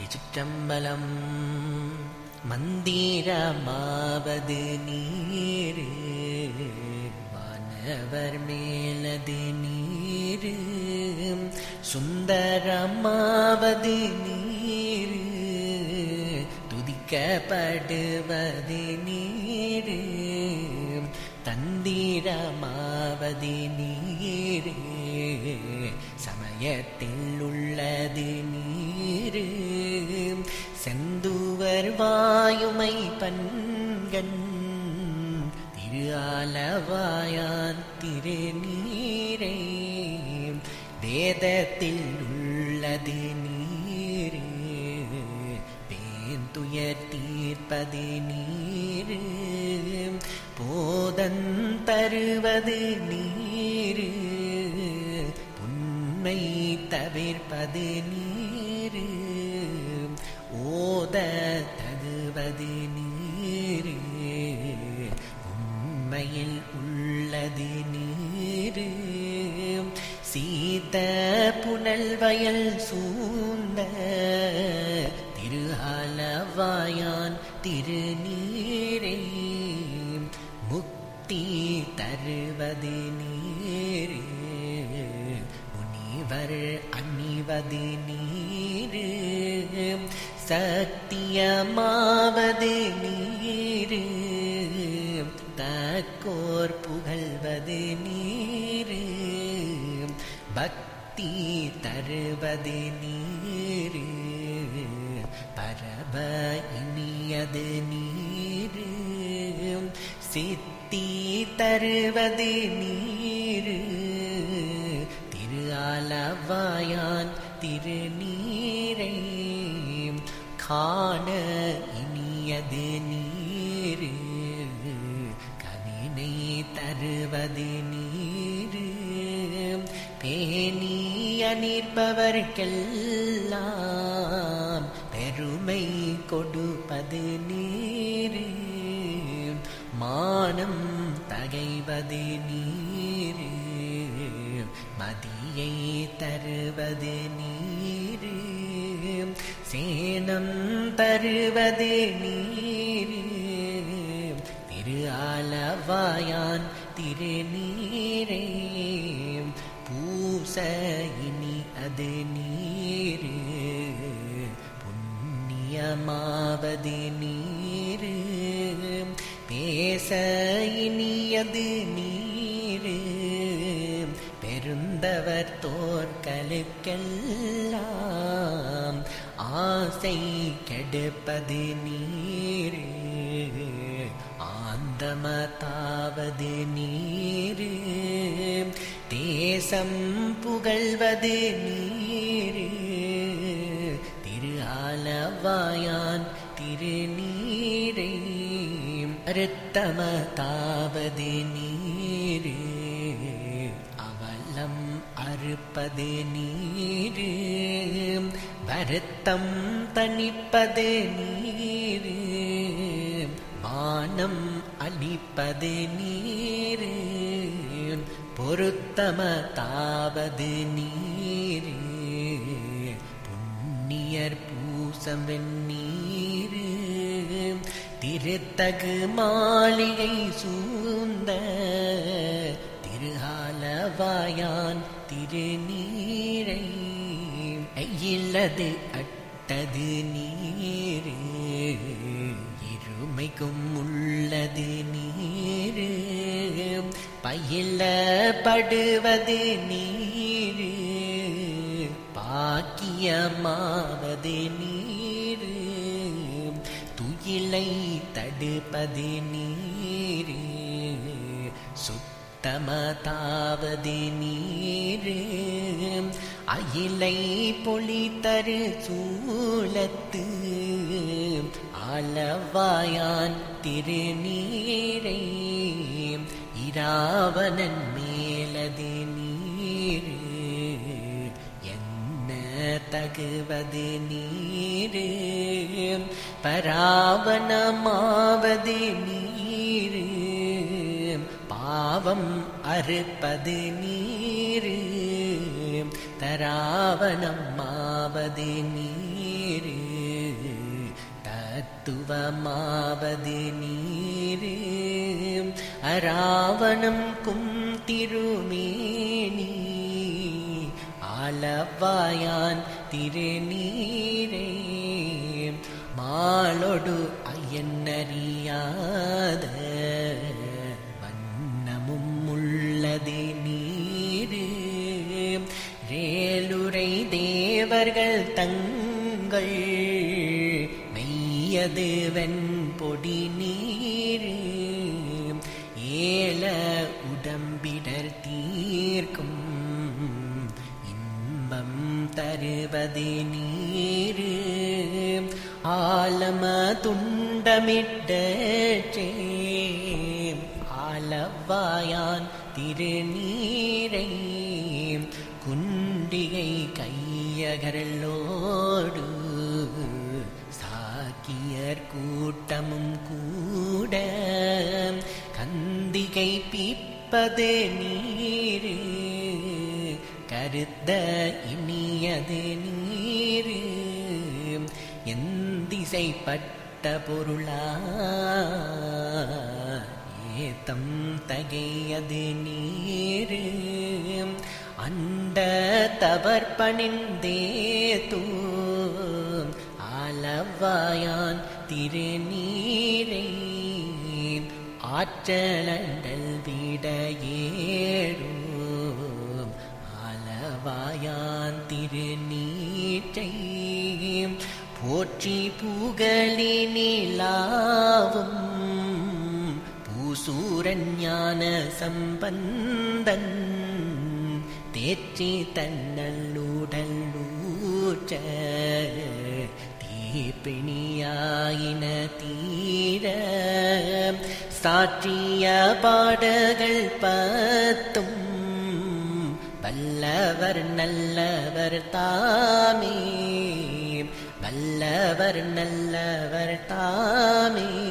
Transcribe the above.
திருச்சிற்றம்பலம். மந்திரமாவது நீரு, வானவர் மேலது நீரு, சுந்தரமாவது நீரு, துதிக்கப்படுவது நீரு, தந்திரமாவது நீரு, சமயத்தில் உள்ளது நீரு, செந்துவர் வாயுமை பண்கண் திரு ஆலவாயான் திருநீரே, வேதத்தில் உள்ளது நீரு, பேந்துயர் தீர்ப்பது நீரு, போதன் தருவது நீரு, புன்மை தவிர்ப்பது நீரு, ஓத தகுவது நீரு, உண்மையில் உள்ளது நீரு, சீத புனல் வயல் சூழ்ந்த திரு ஆலவாயான் திருநீரே, முக்தி தருவது நீரு, முனிவர் அணிவது நீரு, சத்தியமாவது நீரு, தக்கோர் புகழ்வது நீரு, பக்தி தருவது நீரு, பரப இனியது நீரு, சித்தி தருவது நீரு, திரு ஆலவாயான் திருநீரை, காண இனியது நீரு, கவினை தருவது நீரு, பேணி அணிர்பவர்க்கெல்லாம் பெருமை கொடுப்பது நீரு, மானம் தகைவது நீரு, மதியை தருவது நீரு, சேனம் தருவது நீரு, திரு ஆலவாயான் திருநீரே, பூச இனி அது நீரு, புண்ணியமாவது நீரு, பேச இனியது நீரு, பெருந்தவர் தோற்களுக்கெல்லாம் ஆசை கெடுப்பது நீரு, ஆந்தமதாவது நீரு, தேசம் புகழ்வது நீரு, திரு ஆலவாயான் திருநீரே, அறுத்தமதாவது நீரு, அவலம் அறுப்பது நீரு, வருத்தம் தணிப்பது நீரு, மானம் அளிப்பது நீரு, பொருத்தமதாவது நீரு, புண்ணியர் பூசம் வெந்நீரு, திருத்தகு மாளிகை சூழ்ந்த திரு ஆலவாயான் திருநீரை, ஐயில்லது அட்டது நீரு, இருமைக்கும் உள்ளது நீரு, பயிலப்படுவது நீரு, பாக்கியமாவது நீரு, துயிலை தடுப்பது நீரு, சுத்தமதாவது நீரு, அயிலை பொலிதரு சூலத்து ஆலவாயான் திருநீரை, இராவணன் மேலது நீரு, என்ன தகுவது நீரு, பராவணமாவது நீரு, பாவம் அறுப்பது நீரு, தராவணம் ஆவது நீரு, அருவமாவது நீரு அராவணம் கும் திருமேனி ஆலவாயான் திருநீரே மாலொடு அயன்னறியாத வண்ணமும் உள்ளது நீரு ரேலுரை தேவர்கள் தங்கள் மெய்யது வெண்பொடி நீரு ஏல உடம்பிடர் தீர்க்கும் இன்பம் தருவது நீரு ஆலம துண்டமிட்டே ஆலவாயான் திருநீரை குண்டிகை கையகரலோடு சாக்கியர் கூட்டமும் கூட கந்திகை பீப்பது நீரு கருத்த இனியது நீரு எந்திசைப்பட்ட பொருளா ஏத்தம் தகையது நீரு அண்ட தவற்பணிந்தே தூ ஆலவாயான் திருநீரை ஆற்றலண்டல் விடையேறும் ஆலவாயான் திருநீற்றை போற்றி புகழினிலாவும் பூசூரன் ஞான சம்பந்தன் தேற்றி தன்னல்லுடல் ஊற்ற தீப்பிணியாயின தீர சாற்றிய பாடகள் பத்தும் வல்லவர் நல்லவர் தாமே வல்லவர் நல்லவர் தாமே